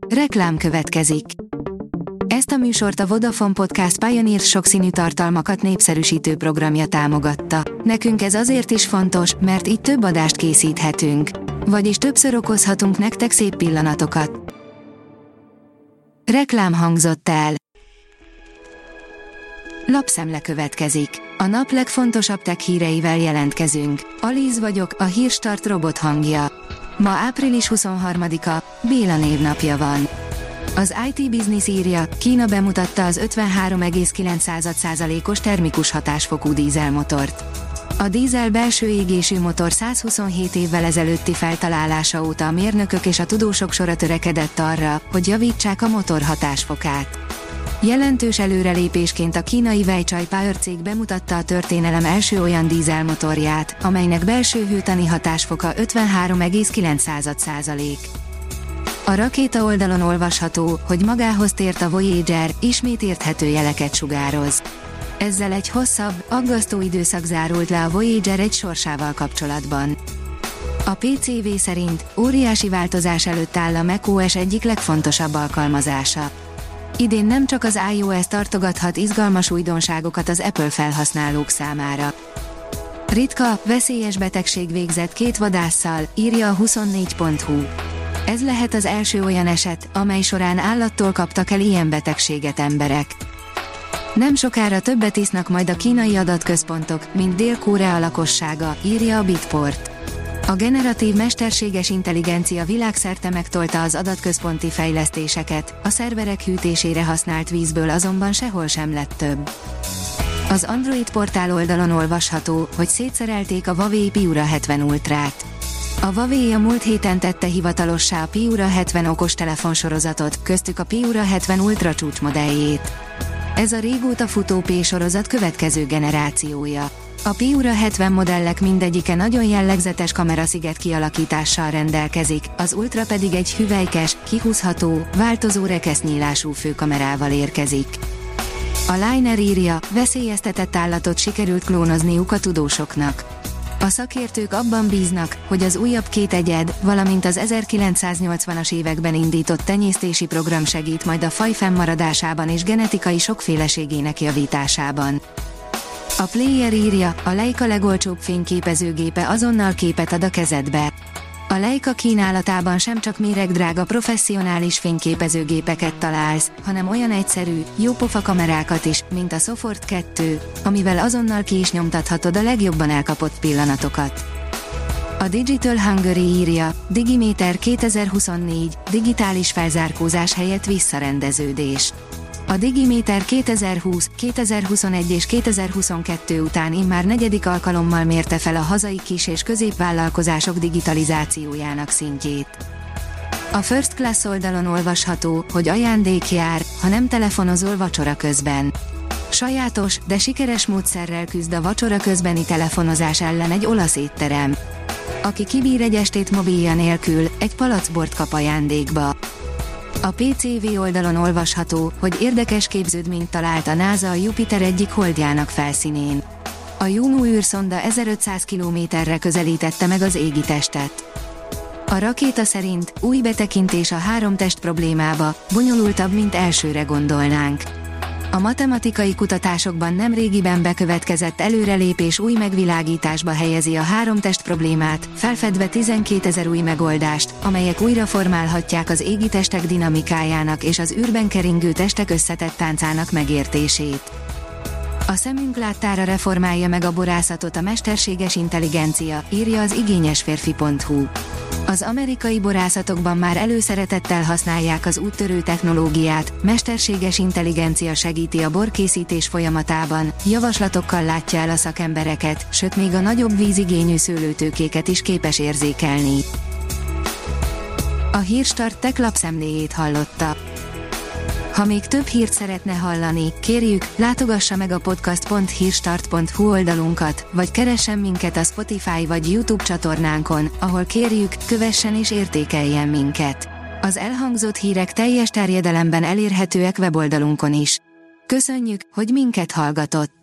Reklám következik. Ezt a műsort a Vodafone Podcast Pioneer sokszínű tartalmakat népszerűsítő programja támogatta. Nekünk ez azért is fontos, mert így több adást készíthetünk. Vagyis többször okozhatunk nektek szép pillanatokat. Reklám hangzott el. Lapszemle következik. A nap legfontosabb tech híreivel jelentkezünk. Alíz vagyok, a Hírstart robot hangja. Ma április 23-a, Béla névnapja van. Az IT Business írja, Kína bemutatta az 53,9%-os termikus hatásfokú dízelmotort. A dízel belső égésű motor 127 évvel ezelőtti feltalálása óta a mérnökök és a tudósok sora törekedett arra, hogy javítsák a motor hatásfokát. Jelentős előrelépésként a kínai Weichai Power cég bemutatta a történelem első olyan dízelmotorját, amelynek belső hőtani hatásfoka 53,9%. A rakéta oldalon olvasható, hogy magához tért a Voyager, ismét érthető jeleket sugároz. Ezzel egy hosszabb, aggasztó időszak zárult le a Voyager egy sorsával kapcsolatban. A PCV szerint óriási változás előtt áll a macOS egyik legfontosabb alkalmazása. Idén nem csak az iOS tartogathat izgalmas újdonságokat az Apple felhasználók számára. Ritka, veszélyes betegség végzett 2 vadásszal, írja a 24.hu. Ez lehet az első olyan eset, amely során állattól kaptak el ilyen betegséget emberek. Nem sokára többet isznak majd a kínai adatközpontok, mint Dél-Korea lakossága, írja a Bitport. A generatív mesterséges intelligencia világszerte megtolta az adatközponti fejlesztéseket, a szerverek hűtésére használt vízből azonban sehol sem lett több. Az Android portál oldalon olvasható, hogy szétszerelték a Huawei Piura 70 Ultrát. A Huawei a múlt héten tette hivatalossá a Piura 70 okostelefon sorozatot, köztük a Piura 70 Ultra csúcsmodelljét. Ez a régóta futó P-sorozat következő generációja. A Piura 70 modellek mindegyike nagyon jellegzetes kamerasziget kialakítással rendelkezik, az Ultra pedig egy hüvelykes, kihúzható, változó rekesznyílású főkamerával érkezik. A Liner írja, veszélyeztetett állatot sikerült klónozniuk a tudósoknak. A szakértők abban bíznak, hogy az újabb 2 egyed, valamint az 1980-as években indított tenyésztési program segít majd a faj fennmaradásában és genetikai sokféleségének javításában. A Player írja, a Leica legolcsóbb fényképezőgépe azonnal képet ad a kezedbe. A Leica kínálatában sem csak méregdrága professzionális fényképezőgépeket találsz, hanem olyan egyszerű, jópofa kamerákat is, mint a Sofort 2, amivel azonnal ki is nyomtathatod a legjobban elkapott pillanatokat. A Digital Hungary írja, Digimeter 2024, digitális felzárkózás helyett visszarendeződés. A Digimeter 2020, 2021 és 2022 után immár 4. alkalommal mérte fel a hazai kis- és középvállalkozások digitalizációjának szintjét. A First Class oldalon olvasható, hogy ajándék jár, ha nem telefonozol vacsora közben. Sajátos, de sikeres módszerrel küzd a vacsora közbeni telefonozás ellen egy olasz étterem. Aki kibír egy estét mobilja nélkül, egy palackbort kap ajándékba. A PCV oldalon olvasható, hogy érdekes képződményt talált a NASA a Jupiter egyik holdjának felszínén. A Juno űrszonda 1500 kilométerre közelítette meg az égitestet. A rakéta szerint új betekintés a 3 test problémába, bonyolultabb, mint elsőre gondolnánk. A matematikai kutatásokban nemrégiben bekövetkezett előrelépés új megvilágításba helyezi a 3 test problémát, felfedve 12 000 új megoldást, amelyek újra formálhatják az égitestek dinamikájának és az űrben keringő testek összetett táncának megértését. A szemünk láttára reformálja meg a borászatot a mesterséges intelligencia, írja az igényesférfi.hu. Az amerikai borászatokban már előszeretettel használják az úttörő technológiát, mesterséges intelligencia segíti a borkészítés folyamatában, javaslatokkal látja el a szakembereket, sőt még a nagyobb vízigényű szőlőtőkéket is képes érzékelni. A Hírstart Tech lapszemléjét hallotta. Ha még több hírt szeretne hallani, kérjük, látogassa meg a podcast.hírstart.hu oldalunkat, vagy keressen minket a Spotify vagy YouTube csatornánkon, ahol kérjük, kövessen és értékeljen minket. Az elhangzott hírek teljes terjedelemben elérhetőek weboldalunkon is. Köszönjük, hogy minket hallgatott!